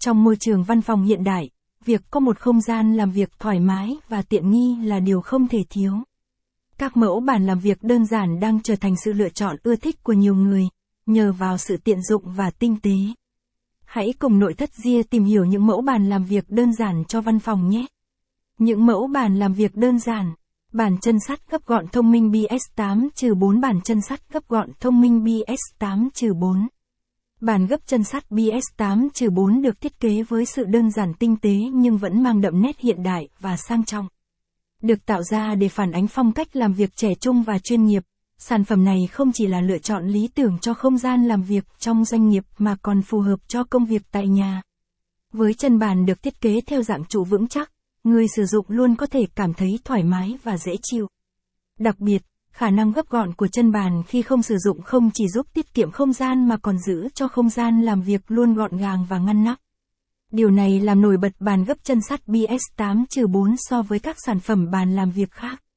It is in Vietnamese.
Trong môi trường văn phòng hiện đại, việc có một không gian làm việc thoải mái và tiện nghi là điều không thể thiếu. Các mẫu bàn làm việc đơn giản đang trở thành sự lựa chọn ưa thích của nhiều người, nhờ vào sự tiện dụng và tinh tế. Hãy cùng nội thất Gia tìm hiểu những mẫu bàn làm việc đơn giản cho văn phòng nhé. Những mẫu bàn làm việc đơn giản. Bàn chân sắt gấp gọn thông minh BS8-4. Bàn chân sắt gấp gọn thông minh BS8-4. Bàn gấp chân sắt BS8-4 được thiết kế với sự đơn giản tinh tế nhưng vẫn mang đậm nét hiện đại và sang trọng. Được tạo ra để phản ánh phong cách làm việc trẻ trung và chuyên nghiệp, sản phẩm này không chỉ là lựa chọn lý tưởng cho không gian làm việc trong doanh nghiệp mà còn phù hợp cho công việc tại nhà. Với chân bàn được thiết kế theo dạng trụ vững chắc, người sử dụng luôn có thể cảm thấy thoải mái và dễ chịu. Đặc biệt, khả năng gấp gọn của chân bàn khi không sử dụng không chỉ giúp tiết kiệm không gian mà còn giữ cho không gian làm việc luôn gọn gàng và ngăn nắp. Điều này làm nổi bật bàn gấp chân sắt BS8-4 so với các sản phẩm bàn làm việc khác.